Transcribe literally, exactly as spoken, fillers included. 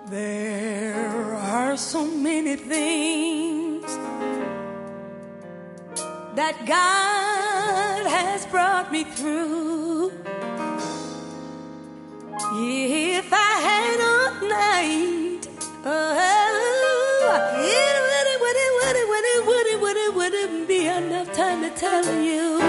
There are so many things that God has brought me through. If I had all night, oh, it wouldn't, wouldn't, wouldn't, wouldn't, wouldn't, wouldn't, wouldn't be enough time to tell you.